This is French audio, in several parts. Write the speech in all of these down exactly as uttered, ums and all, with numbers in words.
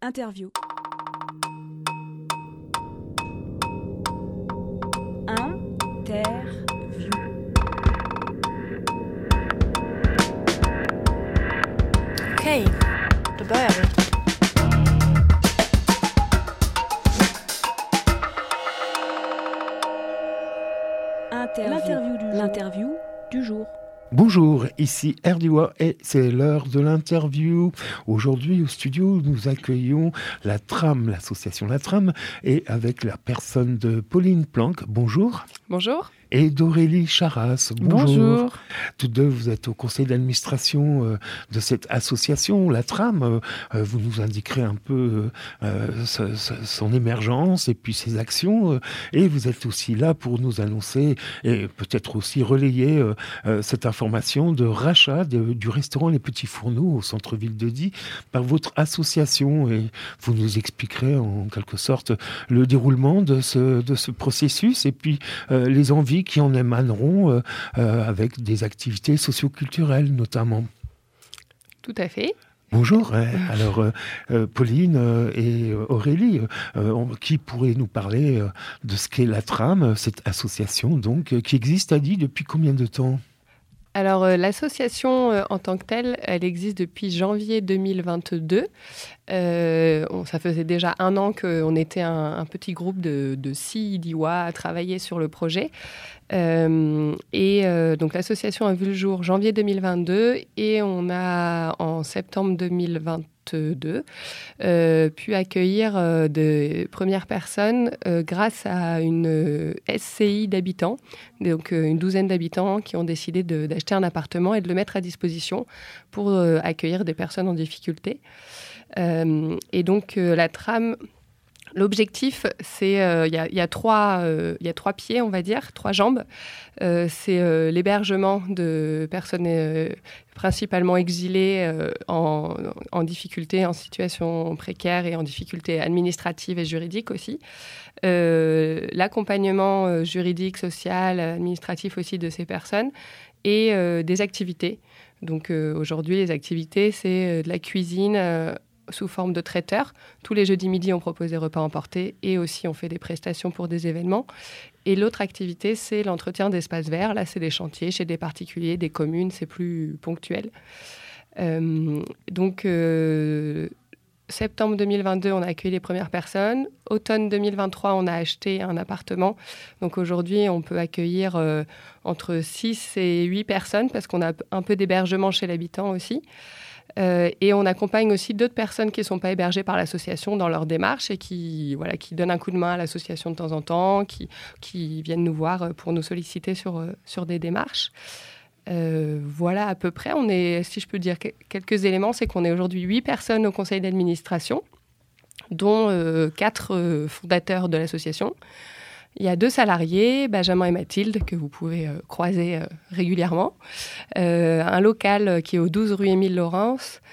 Interview. Interview. Okej, då börjar vi. Interview. L'interview du jour. L'interview du jour. Bonjour, ici Erdiwa et c'est l'heure de l'interview. Aujourd'hui au studio, nous accueillons la Tram, l'association La Tram, et avec la personne de Pauline Planck. Bonjour. Bonjour. Et d'Aurélie Charras. Bonjour. Bonjour. Toutes deux, vous êtes au conseil d'administration euh, de cette association, la Tram. Euh, vous nous indiquerez un peu euh, ce, ce, son émergence et puis ses actions. Euh, et vous êtes aussi là pour nous annoncer et peut-être aussi relayer euh, euh, cette information de rachat de, du restaurant Les Petits Fourneaux au centre-ville de Die par votre association. Et vous nous expliquerez en quelque sorte le déroulement de ce, de ce processus et puis euh, les envies qui en émaneront euh, euh, avec des activités socioculturelles notamment. Tout à fait. Bonjour, alors euh, euh, Pauline euh, et Aurélie, euh, qui pourrait nous parler euh, de ce qu'est la Tram, cette association donc, euh, qui existe à Die depuis combien de temps ? Alors, euh, l'association euh, en tant que telle, elle existe depuis janvier deux mille vingt-deux. Euh, on, ça faisait déjà un an qu'on était un, un petit groupe de, de six Diois à travailler sur le projet. Euh, et euh, donc, l'association a vu le jour janvier deux mille vingt-deux et on a, en septembre deux mille vingt-deux, euh, pu accueillir euh, de premières personnes euh, grâce à une euh, S C I d'habitants, donc euh, une douzaine d'habitants qui ont décidé de, d'acheter un appartement et de le mettre à disposition pour euh, accueillir des personnes en difficulté. Euh, et donc euh, la Tram, l'objectif, c'est il euh, y, y, y a trois pieds, on va dire, trois jambes. Euh, c'est euh, l'hébergement de personnes euh, principalement exilées euh, en, en difficulté, en situation précaire et en difficulté administrative et juridique aussi. Euh, l'accompagnement euh, juridique, social, administratif aussi de ces personnes et euh, des activités. Donc euh, aujourd'hui, les activités, c'est de la cuisine euh, sous forme de traiteur. Tous les jeudis midi, on propose des repas emportés et aussi on fait des prestations pour des événements. Et l'autre activité, c'est l'entretien d'espaces verts. Là, c'est des chantiers chez des particuliers, des communes, c'est plus ponctuel. Euh, donc, euh, septembre deux mille vingt-deux, on a accueilli les premières personnes. Automne deux mille vingt-trois, on a acheté un appartement. Donc aujourd'hui, on peut accueillir euh, entre six et huit personnes parce qu'on a un peu d'hébergement chez l'habitant aussi. Euh, et on accompagne aussi d'autres personnes qui ne sont pas hébergées par l'association dans leur démarche et qui, voilà, qui donnent un coup de main à l'association de temps en temps, qui, qui viennent nous voir pour nous solliciter sur, sur des démarches. Euh, voilà à peu près. On est, si je peux dire quelques éléments, c'est qu'on est aujourd'hui huit personnes au conseil d'administration, dont euh, quatre euh, fondateurs de l'association. Il y a deux salariés, Benjamin et Mathilde, que vous pouvez euh, croiser euh, régulièrement. Euh, un local qui est au douze rue Émile Laurence.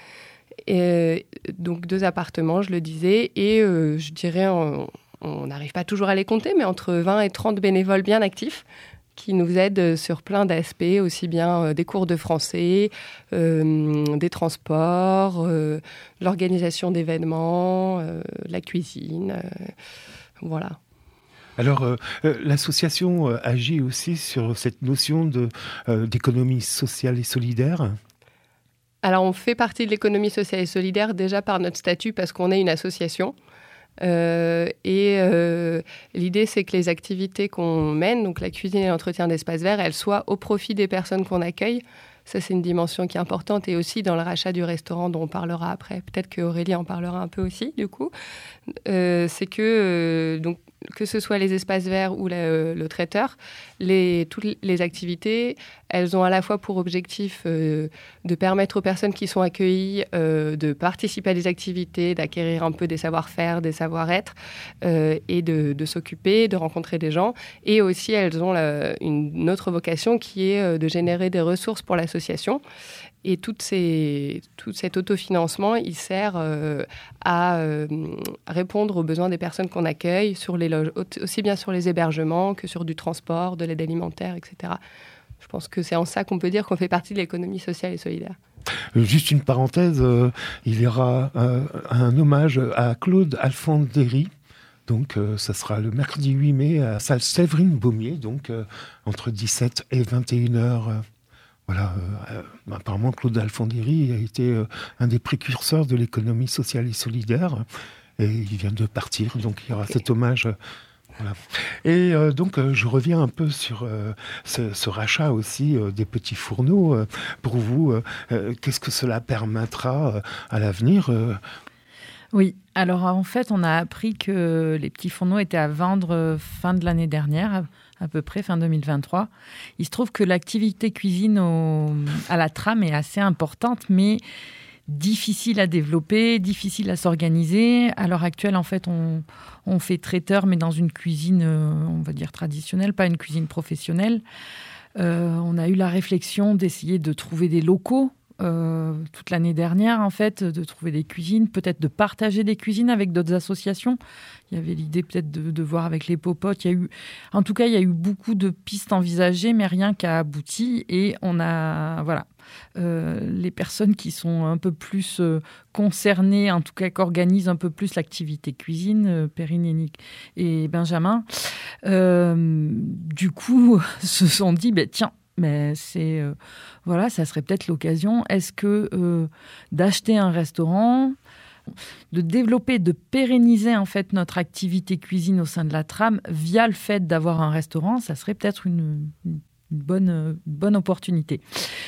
Et, donc deux appartements, je le disais. Et euh, je dirais, on n'arrive pas toujours à les compter, mais entre vingt et trente bénévoles bien actifs qui nous aident sur plein d'aspects, aussi bien euh, des cours de français, euh, des transports, euh, l'organisation d'événements, euh, la cuisine. Euh, voilà. Alors, euh, euh, l'association euh, agit aussi sur cette notion de, euh, d'économie sociale et solidaire. Alors, on fait partie de l'économie sociale et solidaire déjà par notre statut parce qu'on est une association. Euh, et euh, l'idée, c'est que les activités qu'on mène, donc la cuisine et l'entretien d'espaces verts, elles soient au profit des personnes qu'on accueille. Ça, c'est une dimension qui est importante. Et aussi dans le rachat du restaurant dont on parlera après. Peut-être qu'Aurélie en parlera un peu aussi, du coup. Euh, c'est que... Euh, donc, que ce soit les espaces verts ou le, le traiteur, les, toutes les activités, elles ont à la fois pour objectif euh, de permettre aux personnes qui sont accueillies euh, de participer à des activités, d'acquérir un peu des savoir-faire, des savoir-être euh, et de, de s'occuper, de rencontrer des gens. Et aussi, elles ont la, une autre vocation qui est euh, de générer des ressources pour l'association. Et toutes ces, tout cet autofinancement, il sert euh, à euh, répondre aux besoins des personnes qu'on accueille, sur les loges, aussi bien sur les hébergements que sur du transport, de l'aide alimentaire, et cetera. Je pense que c'est en ça qu'on peut dire qu'on fait partie de l'économie sociale et solidaire. Juste une parenthèse, euh, il y aura euh, un hommage à Claude Alfandéry. Donc, euh, ça sera le mercredi huit mai à salle Séverine Baumier, donc euh, entre dix-sept et vingt et une heures. Euh, voilà. Euh, euh, apparemment, Claude Alfandéry a été euh, un des précurseurs de l'économie sociale et solidaire. Et il vient de partir, donc il y aura okay. cet hommage. Euh, voilà. Et euh, donc, euh, je reviens un peu sur euh, ce, ce rachat aussi euh, des petits fourneaux. Euh, pour vous, euh, euh, qu'est-ce que cela permettra euh, à l'avenir euh, Oui, alors en fait, on a appris que les petits fourneaux étaient à vendre fin de l'année dernière, à peu près fin deux mille vingt-trois. Il se trouve que l'activité cuisine au, à la trame est assez importante, mais difficile à développer, difficile à s'organiser. À l'heure actuelle, en fait, on, on fait traiteur, mais dans une cuisine, on va dire traditionnelle, pas une cuisine professionnelle. Euh, on a eu la réflexion d'essayer de trouver des locaux Euh, toute l'année dernière, en fait, de trouver des cuisines, peut-être de partager des cuisines avec d'autres associations. Il y avait l'idée peut-être de, de voir avec les popotes. Il y a eu, en tout cas, il y a eu beaucoup de pistes envisagées, mais rien qui a abouti. Et on a, voilà, euh, les personnes qui sont un peu plus euh, concernées, en tout cas, qui organisent un peu plus l'activité cuisine, euh, Perrine et, Nick et Benjamin, euh, du coup, se sont dit, ben, tiens, mais c'est euh, voilà, ça serait peut-être l'occasion. Est-ce que euh, d'acheter un restaurant, de développer, de pérenniser en fait notre activité cuisine au sein de la trame via le fait d'avoir un restaurant, ça serait peut-être une, une bonne, une bonne opportunité.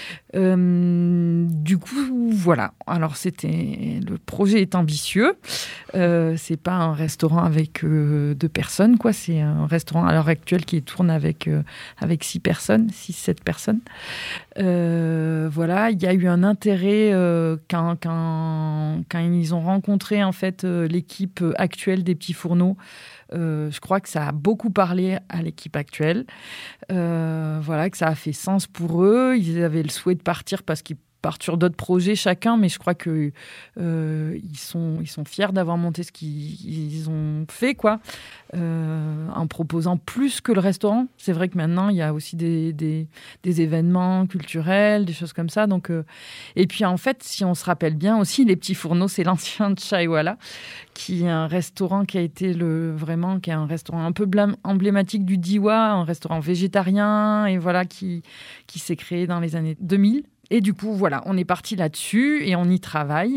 Euh, du coup, voilà. Alors, c'était le projet est ambitieux. Euh, c'est pas un restaurant avec euh, deux personnes, quoi. C'est un restaurant à l'heure actuelle qui tourne avec euh, avec six personnes, six sept personnes. Euh, voilà. Il y a eu un intérêt euh, quand quand quand ils ont rencontré en fait euh, l'équipe actuelle des petits fourneaux. Euh, je crois que ça a beaucoup parlé à l'équipe actuelle. Euh, voilà, que ça a fait sens pour eux. Ils avaient le souhait de partir parce qu'ils partent sur d'autres projets chacun, mais je crois qu'ils euh, sont, ils sont fiers d'avoir monté ce qu'ils ont fait, quoi, euh, en proposant plus que le restaurant. C'est vrai que maintenant, il y a aussi des, des, des événements culturels, des choses comme ça. Donc, euh, et puis, en fait, si on se rappelle bien aussi, les petits fourneaux, c'est l'ancien Chaiwala, qui est un restaurant qui a été le, vraiment, qui est un restaurant un peu emblématique du Diwa, un restaurant végétarien, et voilà, qui, qui s'est créé dans les années deux mille. Et du coup, voilà, on est parti là-dessus et on y travaille.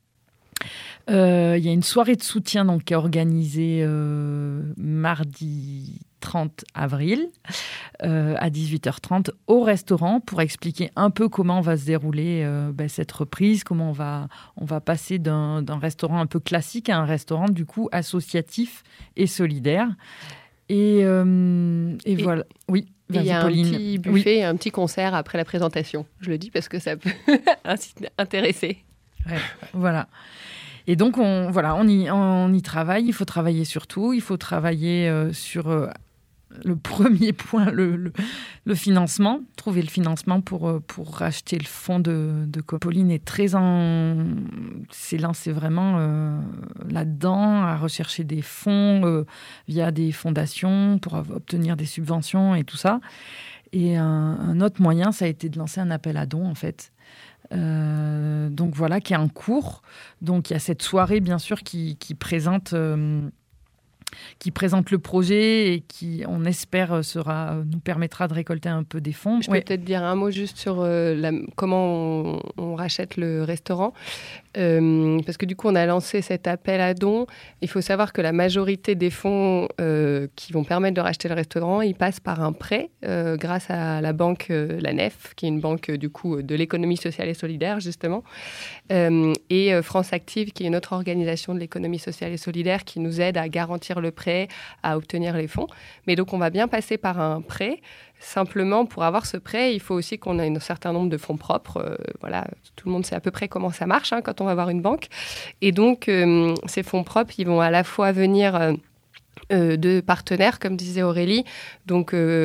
Il euh, y a une soirée de soutien donc, qui est organisée euh, mardi trente avril euh, à dix-huit heures trente au restaurant pour expliquer un peu comment va se dérouler euh, ben, cette reprise, comment on va, on va passer d'un, d'un restaurant un peu classique à un restaurant du coup associatif et solidaire. Et, euh, et, et voilà, oui. Il y a Pauline. un petit buffet, oui. un petit concert après la présentation. Je le dis parce que ça peut intéresser. Ouais, voilà. Et donc, on, voilà, on, y, on y travaille. Il faut travailler sur tout. Il faut travailler euh, sur euh, le premier point, le, le, le financement. Trouver le financement pour, pour racheter le fonds de, de Pauline est très en... s'est lancé vraiment euh, là-dedans, à rechercher des fonds euh, via des fondations pour obtenir des subventions et tout ça. Et un, un autre moyen, ça a été de lancer un appel à dons, en fait. Euh, donc voilà, qui est en cours. Donc il y a cette soirée, bien sûr, qui, qui présente... Euh, qui présente le projet et qui, on espère, sera, nous permettra de récolter un peu des fonds. Je peux ouais. peut-être dire un mot juste sur euh, la, comment on, on rachète le restaurant. Euh, parce que du coup, on a lancé cet appel à dons. Il faut savoir que la majorité des fonds euh, qui vont permettre de racheter le restaurant, ils passent par un prêt euh, grâce à la banque, euh, la N E F, qui est une banque euh, du coup, de l'économie sociale et solidaire, justement. Euh, et euh, France Active, qui est une autre organisation de l'économie sociale et solidaire qui nous aide à garantir le prêt, à obtenir les fonds. Mais donc, on va bien passer par un prêt. Simplement, pour avoir ce prêt, il faut aussi qu'on ait un certain nombre de fonds propres. Euh, voilà, tout le monde sait à peu près comment ça marche hein, quand on va voir une banque. Et donc, euh, ces fonds propres, ils vont à la fois venir euh, euh, de partenaires, comme disait Aurélie, donc euh,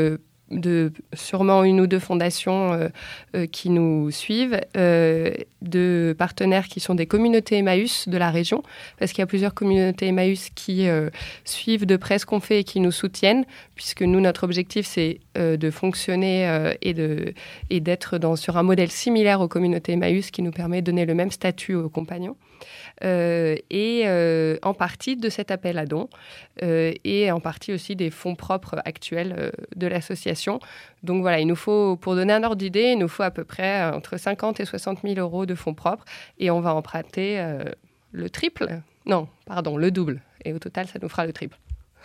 de sûrement une ou deux fondations euh, euh, qui nous suivent, euh, de partenaires qui sont des communautés Emmaüs de la région, parce qu'il y a plusieurs communautés Emmaüs qui euh, suivent de près ce qu'on fait et qui nous soutiennent, puisque nous, notre objectif, c'est euh, de fonctionner euh, et, de, et d'être dans, sur un modèle similaire aux communautés Emmaüs qui nous permet de donner le même statut aux compagnons. Euh, et euh, en partie de cet appel à dons euh, et en partie aussi des fonds propres actuels euh, de l'association. Donc voilà, il nous faut, pour donner un ordre d'idée, il nous faut à peu près euh, entre cinquante et soixante mille euros de fonds propres et on va emprunter euh, le triple, non, pardon, le double. Et au total, ça nous fera le triple.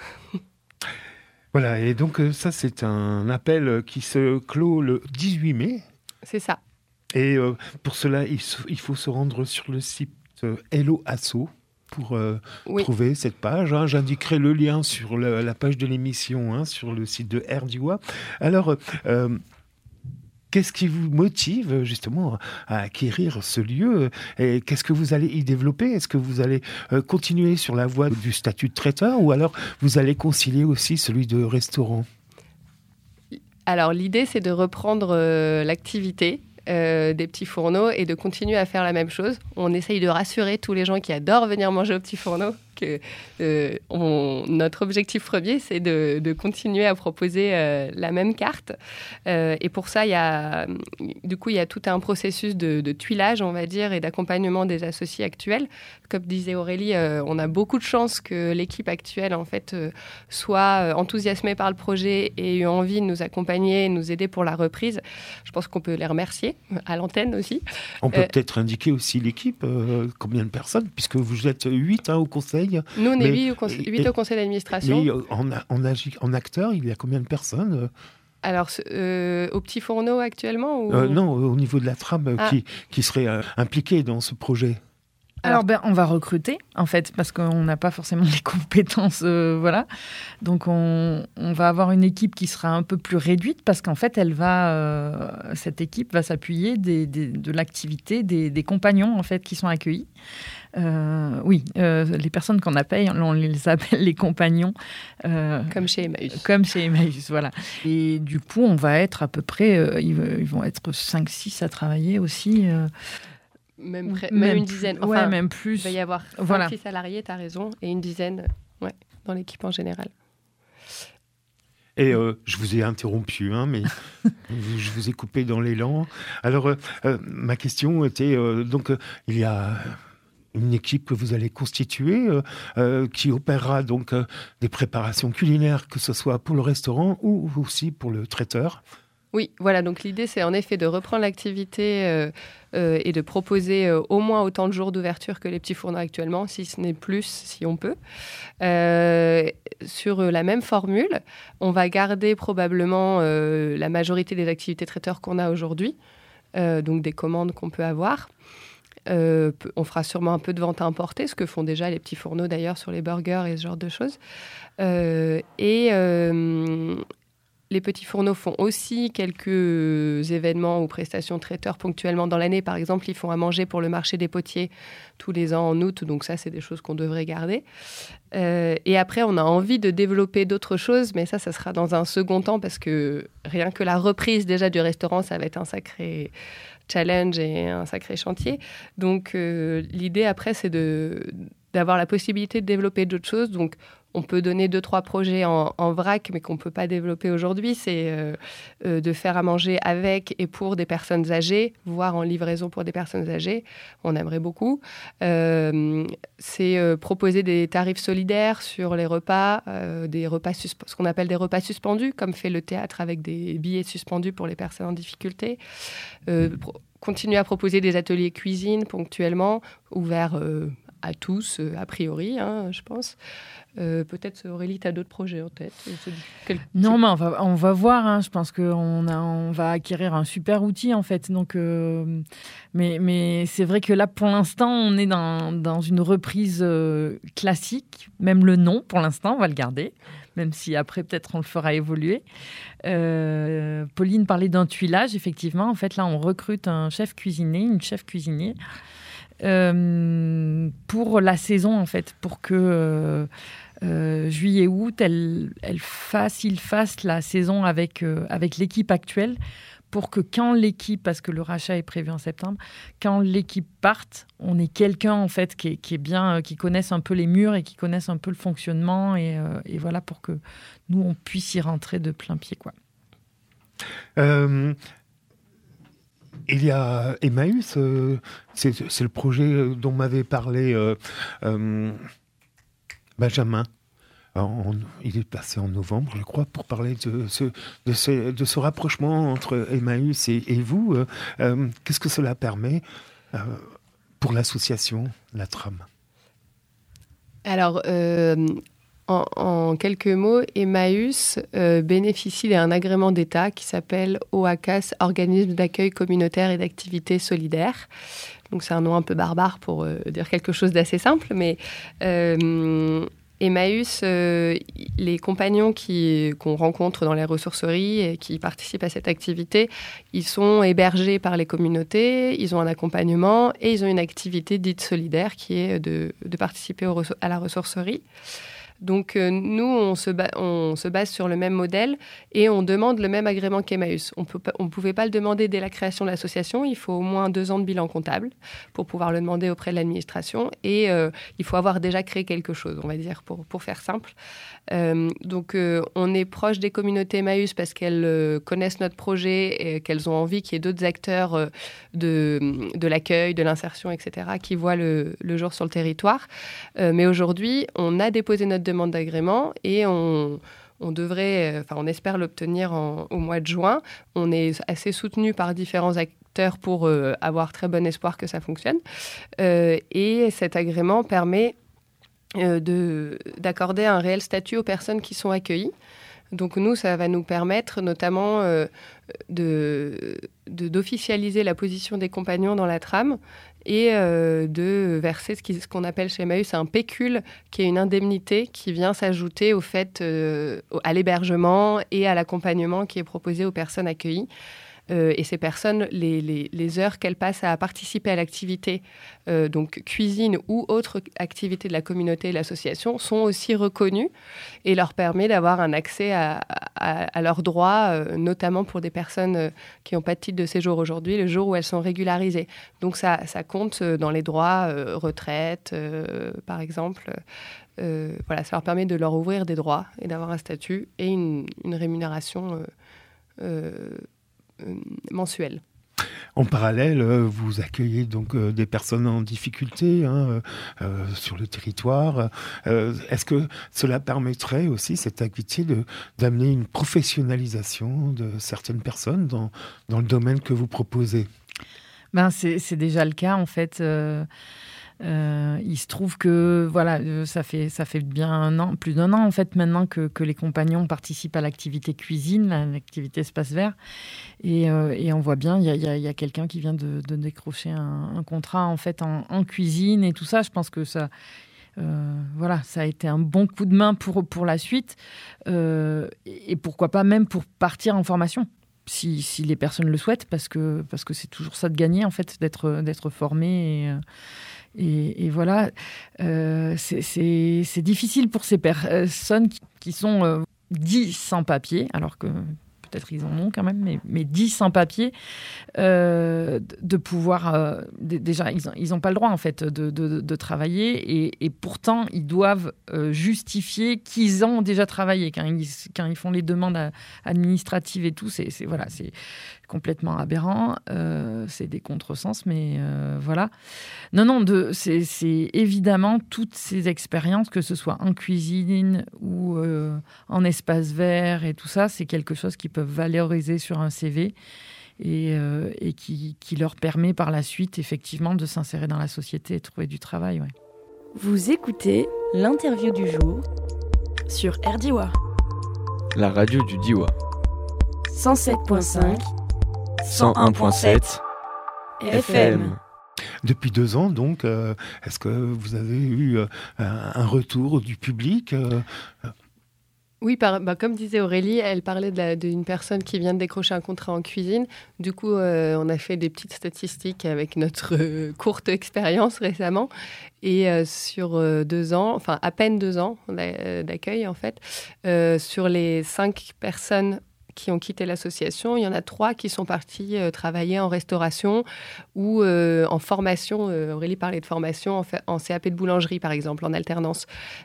Voilà, et donc ça, c'est un appel qui se clôt le dix-huit mai. C'est ça. Et euh, pour cela, il, il faut se rendre sur le site Hello Asso pour euh, oui. trouver cette page. Hein. J'indiquerai le lien sur la, la page de l'émission, hein, sur le site de Erdua. Alors, euh, qu'est-ce qui vous motive justement à acquérir ce lieu et qu'est-ce que vous allez y développer? Est-ce que vous allez euh, continuer sur la voie du statut de traiteur ou alors vous allez concilier aussi celui de restaurant? Alors, l'idée, c'est de reprendre euh, l'activité Euh, des petits fourneaux et de continuer à faire la même chose. On essaye de rassurer tous les gens qui adorent venir manger aux petits fourneaux que euh, on, notre objectif premier, c'est de, de continuer à proposer euh, la même carte. Euh, et pour ça, il y a, du coup, il y a tout un processus de, de tuilage, on va dire, et d'accompagnement des associés actuels. Comme disait Aurélie, euh, on a beaucoup de chance que l'équipe actuelle, en fait, euh, soit enthousiasmée par le projet et ait eu envie de nous accompagner, de nous aider pour la reprise. Je pense qu'on peut les remercier à l'antenne aussi. On peut euh, peut-être indiquer aussi l'équipe, euh, combien de personnes, puisque vous êtes huit hein, au conseil. Nous, on est huit au, conse- huit au conseil d'administration. Mais en, en, en acteur, il y a combien de personnes? Alors, euh, au petit fourneau actuellement ou... euh, Non, au niveau de la trame ah. qui, qui serait euh, impliquée dans ce projet. Alors, ben, on va recruter, en fait, parce qu'on n'a pas forcément les compétences, euh, voilà. Donc, on, on va avoir une équipe qui sera un peu plus réduite, parce qu'en fait, elle va, euh, cette équipe va s'appuyer des, des, de l'activité des, des compagnons, en fait, qui sont accueillis. Euh, oui, euh, les personnes qu'on appelle, on les appelle les compagnons. Euh, comme chez Emmaüs. Comme chez Emmaüs, voilà. Et du coup, on va être à peu près, euh, ils, ils vont être cinq six à travailler aussi. Euh, Même, près, même, même une dizaine. Enfin, ouais, même plus. Il va y avoir cinq voilà. six salariés, tu as raison, et une dizaine ouais, dans l'équipe en général. Et euh, je vous ai interrompu, hein, mais je vous ai coupé dans l'élan. Alors, euh, euh, ma question était, euh, donc, euh, il y a une équipe que vous allez constituer euh, euh, qui opérera donc euh, des préparations culinaires, que ce soit pour le restaurant ou aussi pour le traiteur. Oui, voilà, donc l'idée, c'est en effet de reprendre l'activité euh, euh, et de proposer euh, au moins autant de jours d'ouverture que les petits fourneaux actuellement, si ce n'est plus, si on peut. Euh, sur la même formule, on va garder probablement euh, la majorité des activités traiteurs qu'on a aujourd'hui, euh, donc des commandes qu'on peut avoir. Euh, on fera sûrement un peu de vente à emporter, ce que font déjà les petits fourneaux d'ailleurs sur les burgers et ce genre de choses. Euh, et... Euh, Les petits fourneaux font aussi quelques événements ou prestations traiteurs ponctuellement dans l'année. Par exemple, ils font à manger pour le marché des potiers tous les ans en août. Donc ça, c'est des choses qu'on devrait garder. Euh, et après, on a envie de développer d'autres choses. Mais ça, ça sera dans un second temps parce que rien que la reprise déjà du restaurant, ça va être un sacré challenge et un sacré chantier. Donc euh, l'idée après, c'est de, d'avoir la possibilité de développer d'autres choses. Donc on peut donner deux, trois projets en, en vrac, mais qu'on ne peut pas développer aujourd'hui. C'est euh, euh, de faire à manger avec et pour des personnes âgées, voire en livraison pour des personnes âgées. On aimerait beaucoup. Euh, c'est euh, proposer des tarifs solidaires sur les repas, euh, des repas susp- ce qu'on appelle des repas suspendus, comme fait le théâtre avec des billets suspendus pour les personnes en difficulté. Euh, pro- continuer à proposer des ateliers cuisine ponctuellement, ouverts euh, à tous, euh, a priori, hein, je pense. Euh, peut-être, Aurélie, tu as d'autres projets en tête? Quel... Non, mais on va, on va voir. Hein. Je pense qu'on a, on va acquérir un super outil, en fait. Donc, euh, mais, mais c'est vrai que là, pour l'instant, on est dans, dans une reprise euh, classique. Même le nom, pour l'instant, on va le garder. Même si après, peut-être, on le fera évoluer. Euh, Pauline parlait d'un tuilage. Effectivement, en fait, là, on recrute un chef cuisinier, une chef cuisinier. euh, pour la saison, en fait, pour que euh, euh, juillet-août, elle, elle fasse, il fasse la saison avec, euh, avec l'équipe actuelle, pour que quand l'équipe, parce que le rachat est prévu en septembre, quand l'équipe parte, on ait quelqu'un en fait qui est, qui est bien, qui connaisse un peu les murs et qui connaisse un peu le fonctionnement et, euh, et voilà pour que nous on puisse y rentrer de plein pied, quoi. Euh, il y a Emmaüs, euh, c'est, c'est le projet dont m'avait parlé euh, euh, Benjamin. En, il est passé en novembre, je crois, pour parler de ce, de ce, de ce rapprochement entre Emmaüs et, et vous. Euh, euh, qu'est-ce que cela permet euh, pour l'association, la Trame ? Alors, euh, en, en quelques mots, Emmaüs euh, bénéficie d'un agrément d'État qui s'appelle O A C A S, Organisme d'accueil communautaire et d'activité solidaire. Donc, c'est un nom un peu barbare pour euh, dire quelque chose d'assez simple, mais... Euh, Emmaüs, euh, les compagnons qui, qu'on rencontre dans les ressourceries et qui participent à cette activité, ils sont hébergés par les communautés, ils ont un accompagnement et ils ont une activité dite solidaire qui est de, de participer au, à la ressourcerie. Donc euh, nous, on se, ba- on se base sur le même modèle et on demande le même agrément qu'Emmaüs. On ne pouvait pas le demander dès la création de l'association. Il faut au moins deux ans de bilan comptable pour pouvoir le demander auprès de l'administration. Et euh, il faut avoir déjà créé quelque chose, on va dire, pour, pour faire simple. Euh, donc euh, on est proche des communautés Emmaüs parce qu'elles euh, connaissent notre projet et qu'elles ont envie qu'il y ait d'autres acteurs euh, de, de l'accueil, de l'insertion, et cetera, qui voient le, le jour sur le territoire. Euh, mais aujourd'hui, on a déposé notre demande d'agrément et on, on devrait, enfin on espère l'obtenir en, au mois de juin. On est assez soutenu par différents acteurs pour euh, avoir très bon espoir que ça fonctionne. Euh, et cet agrément permet euh, de, d'accorder un réel statut aux personnes qui sont accueillies. Donc nous, ça va nous permettre notamment euh, de, de, d'officialiser la position des compagnons dans la trame et euh, de verser ce, qui, ce qu'on appelle chez Emmaüs un pécule, qui est une indemnité qui vient s'ajouter au fait, euh, à l'hébergement et à l'accompagnement qui est proposé aux personnes accueillies. Euh, et ces personnes, les, les, les heures qu'elles passent à participer à l'activité, euh, donc cuisine ou autre activité de la communauté et de l'association, sont aussi reconnues et leur permet d'avoir un accès à, à, à leurs droits, euh, notamment pour des personnes euh, qui n'ont pas de titre de séjour aujourd'hui, le jour où elles sont régularisées. Donc ça, ça compte dans les droits, euh, retraite, euh, par exemple. Euh, voilà, ça leur permet de leur ouvrir des droits et d'avoir un statut et une, une rémunération euh, euh, mensuel. En parallèle, vous accueillez donc des personnes en difficulté hein, euh, sur le territoire. Euh, est-ce que cela permettrait aussi, cette activité, de, d'amener une professionnalisation de certaines personnes dans, dans le domaine que vous proposez ? Ben, c'est, c'est déjà le cas, en fait. Euh... Euh, il se trouve que voilà, ça fait ça fait bien un an, plus d'un an en fait maintenant que, que les compagnons participent à l'activité cuisine, à l'activité espace vert, et, euh, et on voit bien il y a, y a, y a quelqu'un qui vient de, de décrocher un, un contrat en fait en, en cuisine et tout ça. Je pense que ça euh, voilà, ça a été un bon coup de main pour pour la suite euh, et, et pourquoi pas même pour partir en formation. Si, si les personnes le souhaitent, parce que, parce que c'est toujours ça de gagner, en fait, d'être, d'être formé. Et, et, et voilà, euh, c'est, c'est, c'est difficile pour ces personnes qui, qui sont euh, dits sans papier, alors que peut-être ils en ont quand même, mais, mais dits sans papier, euh, de pouvoir... Euh, d- déjà, ils n'ont ils ont pas le droit, en fait, de, de, de travailler, et, et pourtant, ils doivent euh, justifier qu'ils ont déjà travaillé. Quand ils, quand ils font les demandes à, administratives et tout, c'est, c'est, voilà, c'est complètement aberrant. Euh, c'est des contresens, mais euh, voilà. Non, non, de, c'est, c'est évidemment toutes ces expériences, que ce soit en cuisine ou euh, en espace vert et tout ça, c'est quelque chose qui peuvent valoriser sur un C V et, euh, et qui, qui leur permet par la suite, effectivement, de s'insérer dans la société et trouver du travail. Ouais. Vous écoutez l'interview du jour sur R D I W A. La radio du Diois. cent sept virgule cinq cent un virgule sept F M. Depuis deux ans, donc, euh, est-ce que vous avez eu euh, un retour du public euh, Oui, par, bah, comme disait Aurélie, elle parlait de la, d'une personne qui vient de décrocher un contrat en cuisine. Du coup, euh, on a fait des petites statistiques avec notre euh, courte expérience récemment. Et euh, sur euh, deux ans, enfin à peine deux ans d'accueil en fait, euh, sur les cinq personnes qui ont quitté l'association, il y en a trois qui sont partis euh, travailler en restauration ou euh, en formation. Euh, Aurélie parlait de formation en, fa- en C A P de boulangerie, par exemple, en alternance.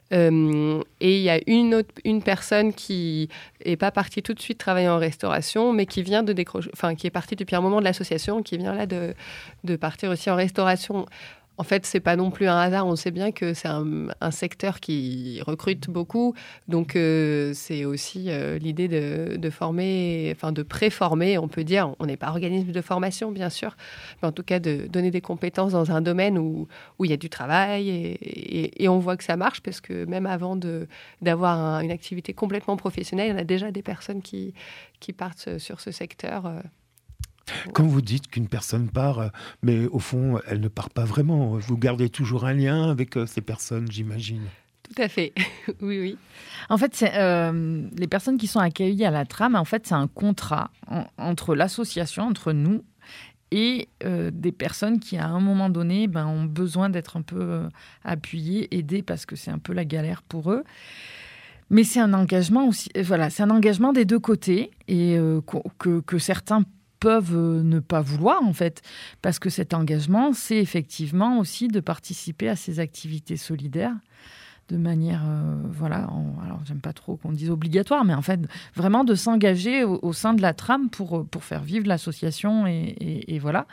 Euh, et il y a une, autre, une personne qui n'est pas partie tout de suite travailler en restauration, mais qui vient de décrocher, enfin, qui est partie depuis un moment de l'association, qui vient là de, de partir aussi en restauration. En fait, c'est pas non plus un hasard. On sait bien que c'est un, un secteur qui recrute beaucoup. Donc, euh, c'est aussi euh, l'idée de, de former, enfin de préformer, on peut dire. On n'est pas organisme de formation, bien sûr, mais en tout cas de donner des compétences dans un domaine où, où il y a du travail. Et, et, et on voit que ça marche parce que même avant de, d'avoir un, une activité complètement professionnelle, il y en a déjà des personnes qui, qui partent sur ce secteur. Euh, Quand vous dites qu'une personne part, mais au fond, elle ne part pas vraiment. Vous gardez toujours un lien avec ces personnes, j'imagine. Tout à fait, oui, oui. En fait, c'est, euh, les personnes qui sont accueillies à la Trame, en fait, c'est un contrat en, entre l'association, entre nous, et euh, des personnes qui, à un moment donné, ben, ont besoin d'être un peu euh, appuyées, aidées, parce que c'est un peu la galère pour eux. Mais c'est un engagement aussi, voilà, c'est un engagement des deux côtés, et euh, que, que certains peuvent ne pas vouloir, en fait, parce que cet engagement, c'est effectivement aussi de participer à ces activités solidaires de manière, euh, voilà, en, alors j'aime pas trop qu'on dise obligatoire, mais en fait, vraiment de s'engager au, au sein de la Trame pour, pour faire vivre l'association, et, et, et voilà.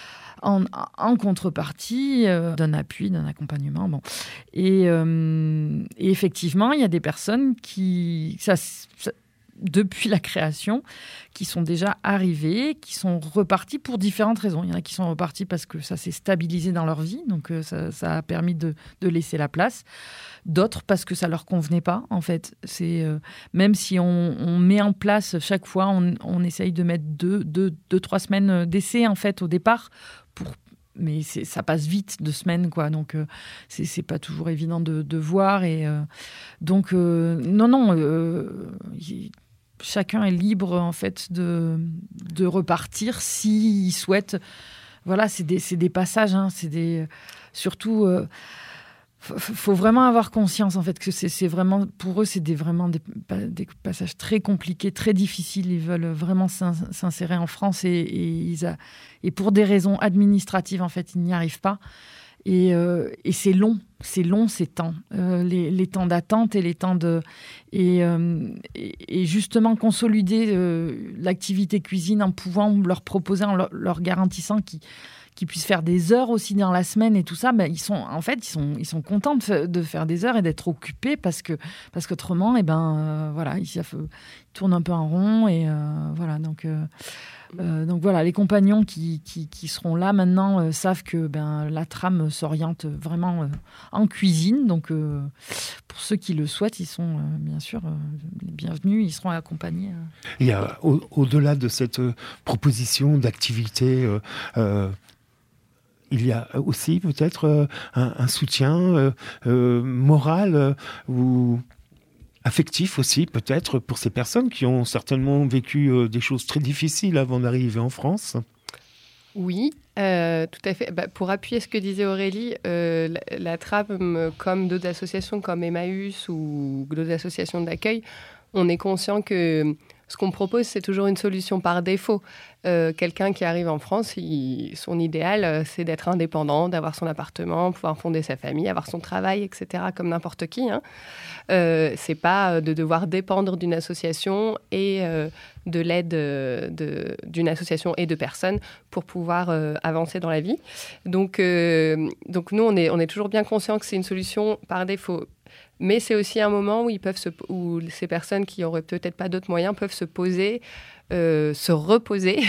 En, en contrepartie euh, d'un appui, d'un accompagnement. Bon. Et, euh, et effectivement, il y a des personnes qui... Ça, ça, depuis la création, qui sont déjà arrivés, qui sont repartis pour différentes raisons. Il y en a qui sont repartis parce que ça s'est stabilisé dans leur vie, donc euh, ça, ça a permis de, de laisser la place. D'autres parce que ça leur convenait pas, en fait. C'est, euh, même si on, on met en place, chaque fois, on, on essaye de mettre deux, deux, deux, trois semaines d'essai, en fait, au départ, pour... mais c'est, ça passe vite, deux semaines, quoi. Donc, euh, c'est, c'est pas toujours évident de, de voir. Et, euh, donc, euh, non, non... Euh, y, chacun est libre, en fait, de, de repartir s'il souhaite. Voilà, c'est des, c'est des passages, hein, c'est des... Surtout, il euh, faut, faut vraiment avoir conscience, en fait, que c'est, c'est vraiment... Pour eux, c'est des, vraiment des, des passages très compliqués, très difficiles. Ils veulent vraiment s'insérer en France et, et, ils a, et pour des raisons administratives, en fait, ils n'y arrivent pas. Et, euh, et c'est long, c'est long ces temps, euh, les, les temps d'attente et les temps de... Et, euh, et, et justement consolider euh, l'activité cuisine en pouvant leur proposer, en leur, leur garantissant qu'ils, qu'ils puissent faire des heures aussi dans la semaine et tout ça, ben, ils sont, en fait, ils sont, ils sont contents de, fa- de faire des heures et d'être occupés parce, que, parce qu'autrement, eh ben, euh, voilà, ils, ils tournent un peu en rond. Et euh, voilà, donc... Euh, Euh, donc voilà, les compagnons qui, qui, qui seront là maintenant euh, savent que ben, la Trame s'oriente vraiment euh, en cuisine. Donc euh, pour ceux qui le souhaitent, ils sont euh, bien sûr euh, les bienvenus, ils seront accompagnés. Euh. Il y a, au, au-delà de cette euh, proposition d'activité, euh, euh, il y a aussi peut-être euh, un, un soutien euh, euh, moral euh, ou... affectif aussi, peut-être, pour ces personnes qui ont certainement vécu euh, des choses très difficiles avant d'arriver en France. Oui, euh, tout à fait. Bah, pour appuyer ce que disait Aurélie, euh, la, la Trame, comme d'autres associations comme Emmaüs ou d'autres associations d'accueil, on est conscient que ce qu'on propose, c'est toujours une solution par défaut. Euh, quelqu'un qui arrive en France, il, son idéal, c'est d'être indépendant, d'avoir son appartement, pouvoir fonder sa famille, avoir son travail, et cetera, comme n'importe qui. Hein. Euh, c'est pas de devoir dépendre d'une association et euh, de l'aide de, d'une association et de personnes pour pouvoir euh, avancer dans la vie. Donc, euh, donc nous, on est, on est toujours bien conscients que c'est une solution par défaut. Mais c'est aussi un moment où, ils peuvent se, où ces personnes qui n'auraient peut-être pas d'autres moyens peuvent se poser, euh, se reposer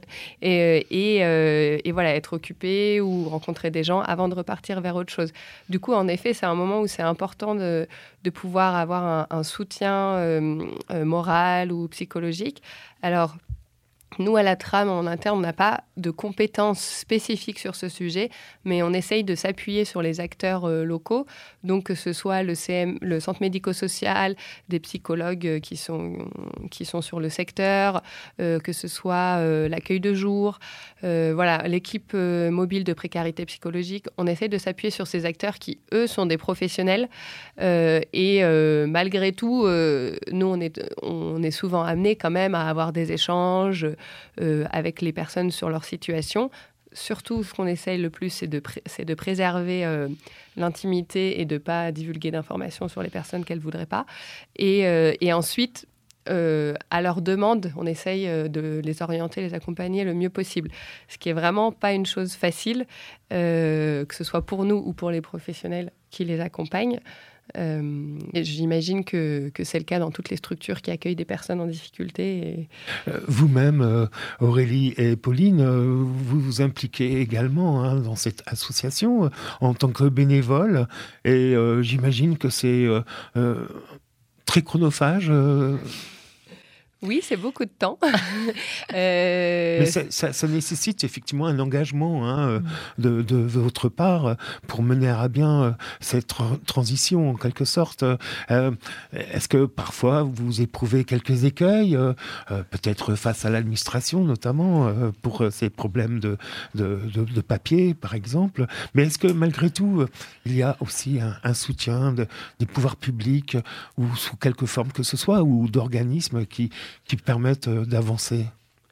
et, et, euh, et voilà, être occupées ou rencontrer des gens avant de repartir vers autre chose. Du coup, en effet, c'est un moment où c'est important de, de pouvoir avoir un, un soutien euh, euh, moral ou psychologique. Alors, Nous, à la trame, en interne, on n'a pas de compétences spécifiques sur ce sujet, mais on essaye de s'appuyer sur les acteurs euh, locaux, donc que ce soit le C M, le centre médico-social, des psychologues euh, qui sont, qui sont sur le secteur, euh, que ce soit euh, l'accueil de jour, euh, voilà, l'équipe euh, mobile de précarité psychologique. On essaye de s'appuyer sur ces acteurs qui, eux, sont des professionnels. Euh, et euh, malgré tout, euh, nous, on est, on est souvent amenés quand même à avoir des échanges Euh, avec les personnes sur leur situation. Surtout, ce qu'on essaye le plus, c'est de, pré- c'est de préserver euh, l'intimité et de ne pas divulguer d'informations sur les personnes qu'elles ne voudraient pas. Et, euh, et ensuite, euh, à leur demande, on essaye euh, de les orienter, les accompagner le mieux possible. Ce qui n'est vraiment pas une chose facile, euh, que ce soit pour nous ou pour les professionnels qui les accompagnent. Euh, et j'imagine que, que c'est le cas dans toutes les structures qui accueillent des personnes en difficulté. Et... Euh, vous-même, euh, Aurélie et Pauline, euh, vous vous impliquez également hein, dans cette association euh, en tant que bénévole. Et euh, j'imagine que c'est euh, euh, très chronophage. Euh... Oui, c'est beaucoup de temps. euh... Mais ça, ça, ça nécessite effectivement un engagement hein, de, de votre part pour mener à bien cette tra- transition en quelque sorte. Euh, est-ce que parfois vous éprouvez quelques écueils, euh, peut-être face à l'administration notamment, euh, pour ces problèmes de, de, de, de papier par exemple, mais est-ce que malgré tout il y a aussi un, un soutien de, des pouvoirs publics ou sous quelque forme que ce soit ou d'organismes qui qui permettent d'avancer?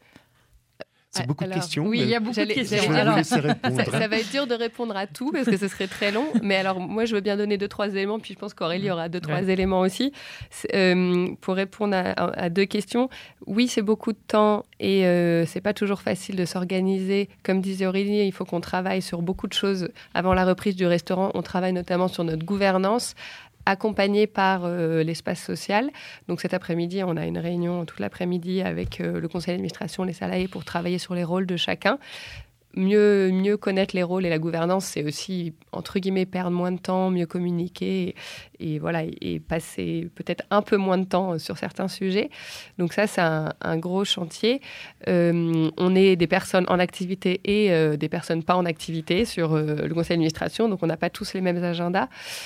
C'est beaucoup alors, de questions. Oui, il y a beaucoup de questions. Je vais alors, vous laisser répondre. Ça, ça va être dur de répondre à tout parce que ce serait très long. Mais alors, moi, je veux bien donner deux, trois éléments. Puis je pense qu'Aurélie aura deux, trois ouais. éléments aussi. Euh, pour répondre à, à deux questions, oui, c'est beaucoup de temps et euh, c'est pas toujours facile de s'organiser. Comme disait Aurélie, il faut qu'on travaille sur beaucoup de choses. Avant la reprise du restaurant, on travaille notamment sur notre gouvernance, accompagné par euh, l'espace social. Donc cet après-midi, on a une réunion toute l'après-midi avec euh, le conseil d'administration, les salariés, pour travailler sur les rôles de chacun. Mieux, mieux connaître les rôles et la gouvernance, c'est aussi, entre guillemets, perdre moins de temps, mieux communiquer et, et, voilà, et passer peut-être un peu moins de temps sur certains sujets. Donc ça, c'est un, un gros chantier. Euh, on est des personnes en activité et euh, des personnes pas en activité sur euh, le conseil d'administration, donc on n'a pas tous les mêmes agendas.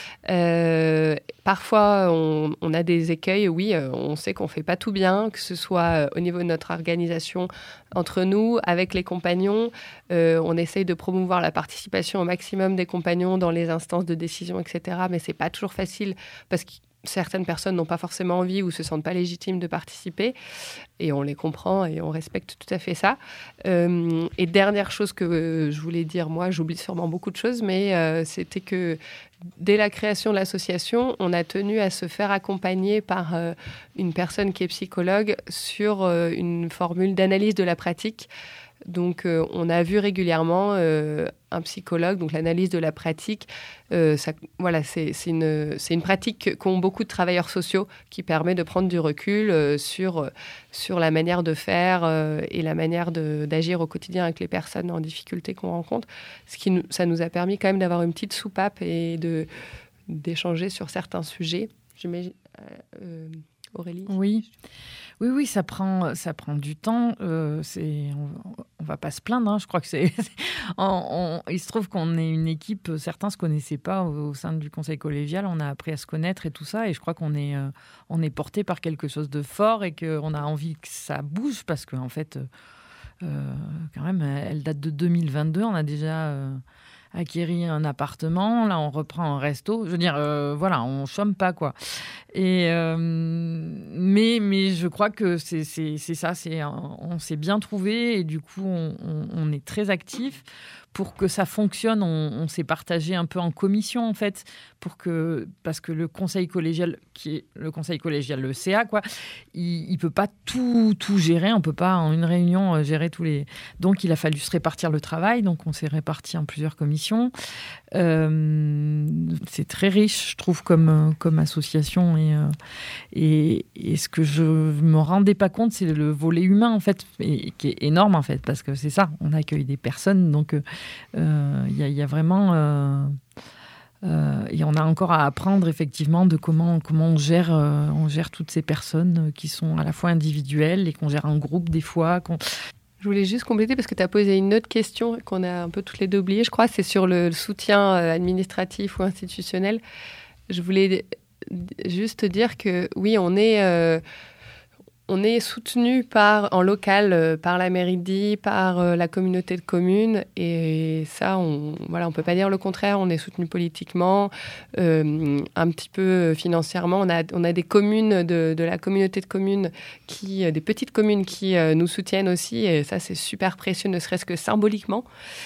Euh, parfois, on, on a des écueils, oui, euh, on sait qu'on ne fait pas tout bien, que ce soit au niveau de notre organisation entre nous, avec les compagnons. Euh, on essaye de promouvoir la participation au maximum des compagnons dans les instances de décision, et cetera. Mais ce n'est pas toujours facile parce que certaines personnes n'ont pas forcément envie ou ne se sentent pas légitimes de participer. Et on les comprend et on respecte tout à fait ça. Euh, et dernière chose que euh, je voulais dire, moi, j'oublie sûrement beaucoup de choses, mais euh, c'était que dès la création de l'association, on a tenu à se faire accompagner par euh, une personne qui est psychologue sur euh, une formule d'analyse de la pratique. Donc, euh, on a vu régulièrement euh, un psychologue, donc l'analyse de la pratique. Euh, ça, voilà, c'est, c'est, une, c'est une pratique qu'ont beaucoup de travailleurs sociaux qui permet de prendre du recul euh, sur, sur la manière de faire euh, et la manière de, d'agir au quotidien avec les personnes en difficulté qu'on rencontre. Ce qui, ça nous a permis quand même d'avoir une petite soupape et de, d'échanger sur certains sujets. J'imagine, euh, Aurélie? Oui. Oui, oui, ça prend, ça prend du temps. Euh, c'est, on ne va pas se plaindre. Hein. Je crois que c'est. on, on, il se trouve qu'on est une équipe. Certains ne se connaissaient pas au, au sein du conseil collégial. On a appris à se connaître et tout ça. Et je crois qu'on est, euh, on est porté par quelque chose de fort et qu'on a envie que ça bouge parce qu'en fait, euh, quand même, elle date de deux mille vingt-deux. On a déjà. Euh, acquérir un appartement, là on reprend un resto, je veux dire, euh, voilà, on chôme pas quoi. Et euh, mais mais je crois que c'est c'est c'est ça, c'est on s'est bien trouvé et du coup on, on, on est très actif. Pour que ça fonctionne, on, on s'est partagé un peu en commission en fait, pour que parce que le conseil collégial, qui est le conseil collégial, le C A quoi, il, il peut pas tout tout gérer, on peut pas en une réunion gérer tous les. Donc il a fallu se répartir le travail, donc on s'est réparti en plusieurs commissions. Euh, c'est très riche, je trouve, comme comme association et et, et ce que je me rendais pas compte, c'est le volet humain en fait, et, qui est énorme en fait, parce que c'est ça, on accueille des personnes, donc il euh, y, y a vraiment euh, Euh, et on a encore à apprendre effectivement de comment, comment on, gère, euh, on gère toutes ces personnes qui sont à la fois individuelles et qu'on gère en groupe des fois. Qu'on... Je voulais juste compléter parce que tu as posé une autre question qu'on a un peu toutes les deux oubliées, je crois, c'est sur le, le soutien administratif ou institutionnel. Je voulais juste dire que oui, on est... Euh, On est soutenu par, en local euh, par la mairie de Die, par euh, la communauté de communes. Et ça, on voilà, on peut pas dire le contraire. On est soutenu politiquement, euh, un petit peu financièrement. On a, on a des communes de, de la communauté de communes, qui, des petites communes qui euh, nous soutiennent aussi. Et ça, c'est super précieux, ne serait-ce que symboliquement.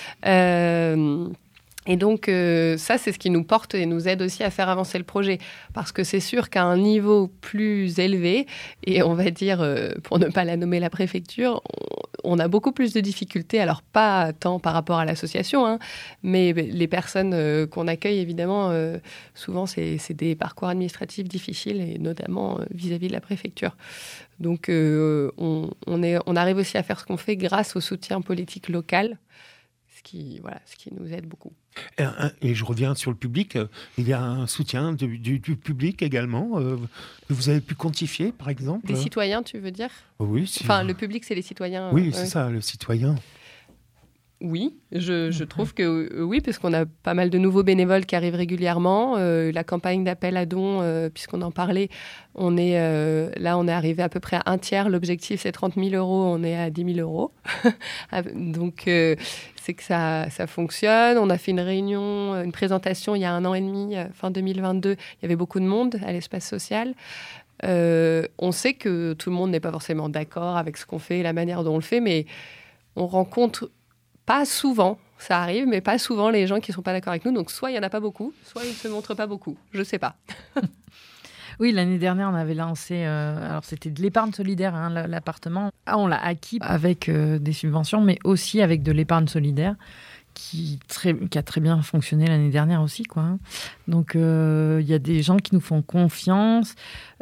Euh, Et donc, euh, ça, c'est ce qui nous porte et nous aide aussi à faire avancer le projet. Parce que c'est sûr qu'à un niveau plus élevé, et on va dire, euh, pour ne pas la nommer la préfecture, on, on a beaucoup plus de difficultés. Alors, pas tant par rapport à l'association, hein, mais les personnes euh, qu'on accueille, évidemment, euh, souvent, c'est, c'est des parcours administratifs difficiles, et notamment euh, vis-à-vis de la préfecture. Donc, euh, on, on, est, on arrive aussi à faire ce qu'on fait grâce au soutien politique local. Ce qui, voilà, ce qui nous aide beaucoup. Et, et je reviens sur le public. Il y a un soutien du, du, du public également, euh, que vous avez pu quantifier, par exemple. Des citoyens, tu veux dire ? Oui. Si enfin, vous... le public, c'est les citoyens. Oui, euh, c'est ouais. ça, le citoyen. Oui, je, je trouve que euh, oui, parce qu'on a pas mal de nouveaux bénévoles qui arrivent régulièrement. Euh, la campagne d'appel à dons, euh, puisqu'on en parlait, on est, euh, là, on est arrivé à peu près à un tiers. L'objectif, c'est trente mille euros. On est à dix mille euros. Donc, euh, c'est que ça, ça fonctionne. On a fait une réunion, une présentation il y a un an et demi, fin deux mille vingt-deux. Il y avait beaucoup de monde à l'espace social. Euh, on sait que tout le monde n'est pas forcément d'accord avec ce qu'on fait, la manière dont on le fait, mais on rencontre pas souvent, ça arrive, mais pas souvent les gens qui ne sont pas d'accord avec nous. Donc, soit il n'y en a pas beaucoup, soit ils ne se montrent pas beaucoup. Je ne sais pas. Oui, l'année dernière, on avait lancé, euh, alors c'était de l'épargne solidaire, hein, l'appartement. Ah, on l'a acquis avec euh, des subventions, mais aussi avec de l'épargne solidaire, qui, très, qui a très bien fonctionné l'année dernière aussi, quoi, hein. Donc, il euh, y a des gens qui nous font confiance.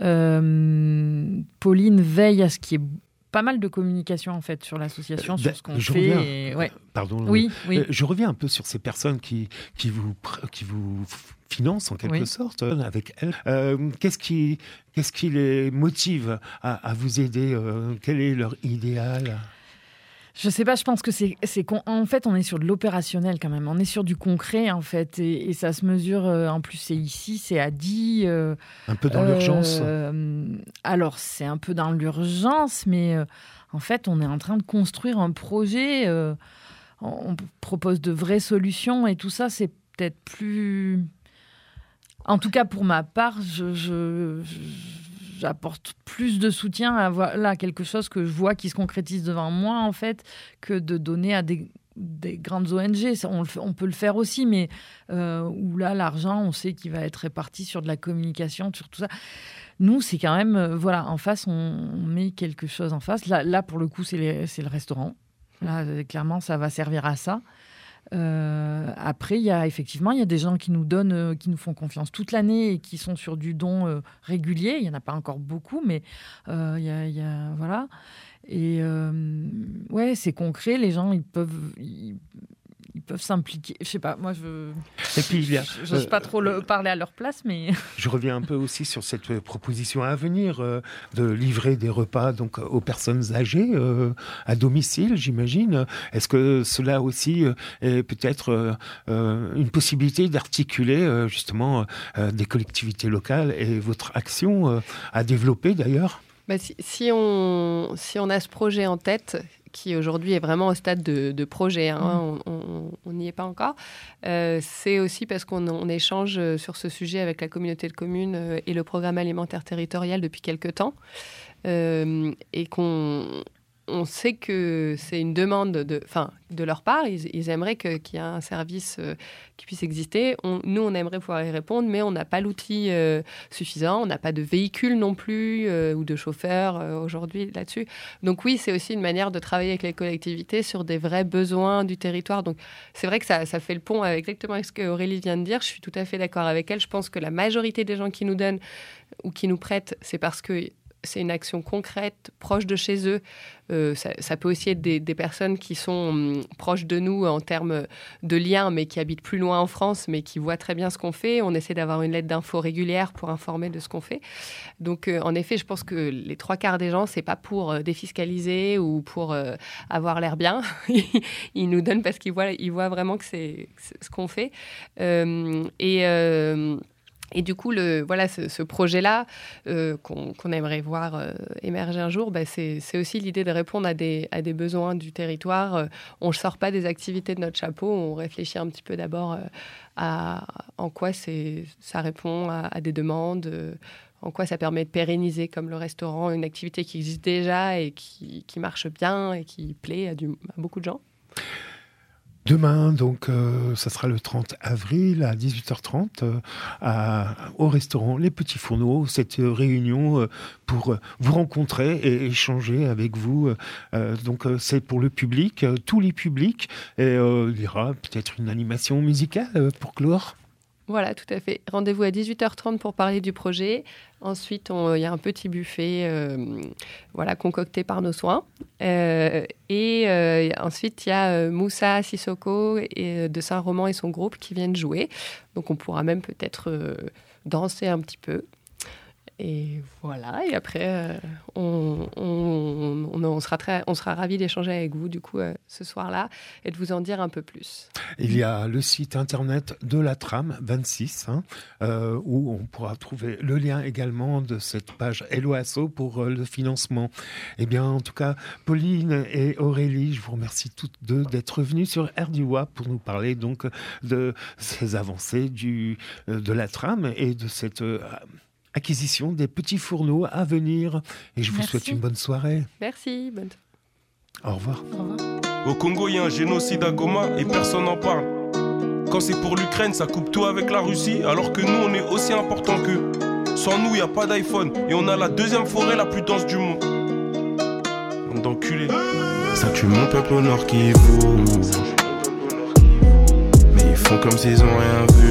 Euh, Pauline veille à ce qui est pas mal de communication en fait sur l'association, euh, sur ce qu'on je fait. Reviens, et... ouais. Pardon. Oui, oui. Euh, je reviens un peu sur ces personnes qui, qui, vous, qui vous financent en quelque oui. sorte avec elles. Euh, qu'est-ce, qui, qu'est-ce qui les motive à, à vous aider euh, Quel est leur idéal ? Je sais pas, je pense que c'est, c'est en fait, on est sur de l'opérationnel quand même. On est sur du concret, en fait. Et, et ça se mesure, euh, en plus, c'est ici, c'est à Die. Euh, un peu dans euh, l'urgence euh, Alors, c'est un peu dans l'urgence, mais euh, en fait, on est en train de construire un projet. Euh, on, on propose de vraies solutions et tout ça, c'est peut-être plus... En tout cas, pour ma part, je... je, je j'apporte plus de soutien à voilà, quelque chose que je vois qui se concrétise devant moi, en fait, que de donner à des, des grandes O N G. Ça, on, le fait, on peut le faire aussi, mais euh, où là, l'argent, on sait qu'il va être réparti sur de la communication, sur tout ça. Nous, c'est quand même... Euh, voilà, en face, on, on met quelque chose en face. Là, là pour le coup, c'est, les, c'est le restaurant. Là, clairement, ça va servir à ça. Euh, après, il y a effectivement, il y a des gens qui nous donnent, euh, qui nous font confiance toute l'année et qui sont sur du don euh, régulier. Il y en a pas encore beaucoup, mais euh, il y a, il y a, voilà. Et euh, ouais, c'est concret. Les gens, ils peuvent, ils, ils peuvent s'impliquer. Je sais pas. Moi, je. Et puis il y a. Je n'ose euh, pas trop le, parler à leur place, mais. Je reviens un peu aussi sur cette proposition à venir euh, de livrer des repas donc aux personnes âgées euh, à domicile, j'imagine. Est-ce que cela aussi euh, est peut-être euh, une possibilité d'articuler euh, justement euh, des collectivités locales et votre action euh, à développer d'ailleurs? Bah, si, si, on, si on a ce projet en tête, qui aujourd'hui est vraiment au stade de, de projet, hein, mmh. on n'y est pas encore, euh, c'est aussi parce qu'on on échange sur ce sujet avec la communauté de communes euh, et le programme alimentaire territorial depuis quelques temps, euh, et qu'on... On sait que c'est une demande de, enfin, de leur part. Ils, ils aimeraient que, qu'il y ait un service euh, qui puisse exister. On, nous, on aimerait pouvoir y répondre, mais on n'a pas l'outil euh, suffisant. On n'a pas de véhicule non plus euh, ou de chauffeur euh, aujourd'hui là-dessus. Donc oui, c'est aussi une manière de travailler avec les collectivités sur des vrais besoins du territoire. Donc c'est vrai que ça, ça fait le pont avec exactement ce qu'Aurélie vient de dire. Je suis tout à fait d'accord avec elle. Je pense que la majorité des gens qui nous donnent ou qui nous prêtent, c'est parce que c'est une action concrète, proche de chez eux. Euh, ça, ça peut aussi être des, des personnes qui sont hum, proches de nous en termes de liens, mais qui habitent plus loin en France, mais qui voient très bien ce qu'on fait. On essaie d'avoir une lettre d'info régulière pour informer de ce qu'on fait. Donc, euh, en effet, je pense que les trois quarts des gens, c'est pas pour euh, défiscaliser ou pour euh, avoir l'air bien. Ils nous donnent parce qu'ils voient, ils voient vraiment que c'est, c'est ce qu'on fait. Euh, et... Euh, Et du coup, le, voilà, ce, ce projet-là, euh, qu'on, qu'on aimerait voir euh, émerger un jour, bah, c'est, c'est aussi l'idée de répondre à des, à des besoins du territoire. Euh, on ne sort pas des activités de notre chapeau, on réfléchit un petit peu d'abord euh, à en quoi c'est, ça répond à, à des demandes, euh, en quoi ça permet de pérenniser, comme le restaurant, une activité qui existe déjà et qui, qui marche bien et qui plaît à, du, à beaucoup de gens. Demain, donc, euh, ça sera le trente avril à dix-huit heures trente euh, à, au restaurant Les Petits Fourneaux, cette réunion euh, pour euh, vous rencontrer et échanger avec vous. Euh, donc, euh, c'est pour le public, euh, tous les publics. Et euh, il y aura peut-être une animation musicale euh, pour clore. Voilà, tout à fait. Rendez-vous à dix-huit heures trente pour parler du projet. Ensuite, il y a un petit buffet euh, voilà, concocté par nos soins. Euh, et euh, ensuite, il y a euh, Moussa Sissoko et, de Saint-Roman et son groupe qui viennent jouer. Donc, on pourra même peut-être euh, danser un petit peu. Et voilà, et après, euh, on, on, on, on, sera très, on sera ravis d'échanger avec vous, du coup, euh, ce soir-là, et de vous en dire un peu plus. Il y a le site internet de la Tram vingt-six, hein, euh, où on pourra trouver le lien également de cette page Hello Asso pour euh, le financement. Eh bien, en tout cas, Pauline et Aurélie, je vous remercie toutes deux d'être venues sur R D W A pour nous parler donc de ces avancées du, de la Tram et de cette... Euh, acquisition des petits fourneaux à venir. Et je vous Merci. souhaite une bonne soirée. Merci. Bonne... Au revoir. Au revoir. Au Congo, il y a un génocide à Goma et personne n'en parle. Quand c'est pour l'Ukraine, ça coupe tout avec la Russie, alors que nous, on est aussi importants qu'eux. Sans nous, il n'y a pas d'iPhone et on a la deuxième forêt la plus dense du monde. Bande d'enculés. Ça tue mon peuple au nord qui vous. Mais ils font comme s'ils ont rien vu.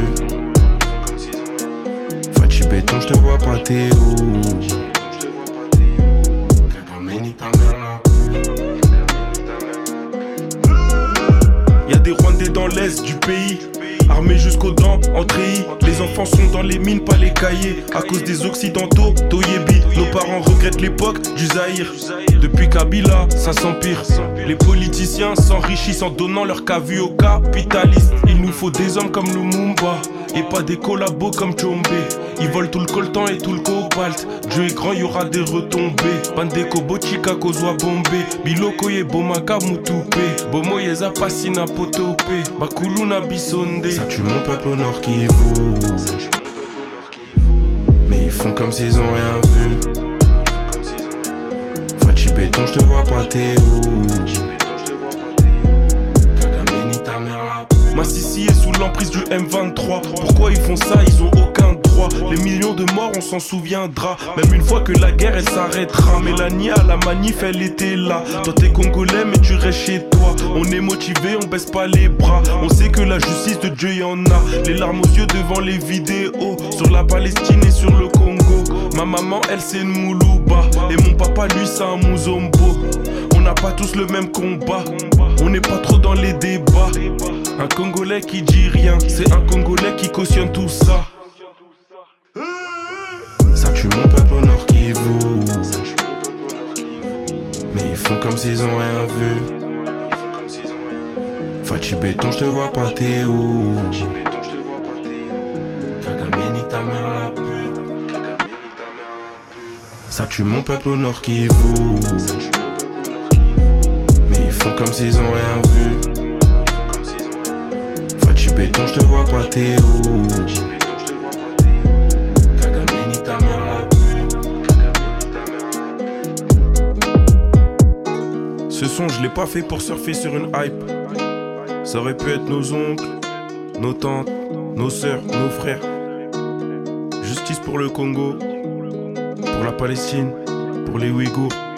Béton, je te vois pas, t'es où? Y'a des Rwandais dans l'est du pays, armés jusqu'aux dents, en treillis. Les enfants sont dans les mines, pas les cahiers. À cause des occidentaux, Toyebi. Nos parents regrettent l'époque du Zaïre. Depuis Kabila, ça s'empire. Les politiciens s'enrichissent en donnant leur cavu aux capitalistes. Il nous faut des hommes comme Lumumba et pas des collabos comme Tchombe. Ils volent tout le coltan et tout le cobalt. Dieu est grand, y'aura des retombées. Bandeko bochika kozwa bombé. Biloko ye bomaka mutupe. Bomo yeza pasina potope. Bakuluna bisonde. Ça tue mon peuple au nord qui vous. Mais ils font comme s'ils ont rien vu. Fachi béton, je te vois pas, t'es où? Massissi est sous l'emprise du M vingt-trois. Pourquoi ils font ça? Ils ont aucun droit. Les millions de morts, on s'en souviendra. Même une fois que la guerre, elle s'arrêtera. Mélanie à la manif, elle était là. Toi t'es congolais, mais tu restes chez toi. On est motivé, on baisse pas les bras. On sait que la justice de Dieu y en a. Les larmes aux yeux devant les vidéos. Sur la Palestine et sur le Congo. Ma maman, elle c'est une Moulouba. Et mon papa, lui, c'est un Mouzombo. On n'a pas tous le même combat. On n'est pas trop dans les débats. Un Congolais qui dit rien, c'est un Congolais qui cautionne tout ça. Ça tue mon peuple au nord qui vous. Mais ils font comme s'ils ont rien vu. Fachi béton, je te vois pas, t'es où? Ça tue mon peuple au nord qui vous. Mais ils font comme s'ils ont rien vu. Fachi béton, je te vois pas, t'es où? Ce son, je l'ai pas fait pour surfer sur une hype. Ça aurait pu être nos oncles, nos tantes, nos sœurs, nos frères. Justice pour le Congo, pour la Palestine, pour les Ouïghours.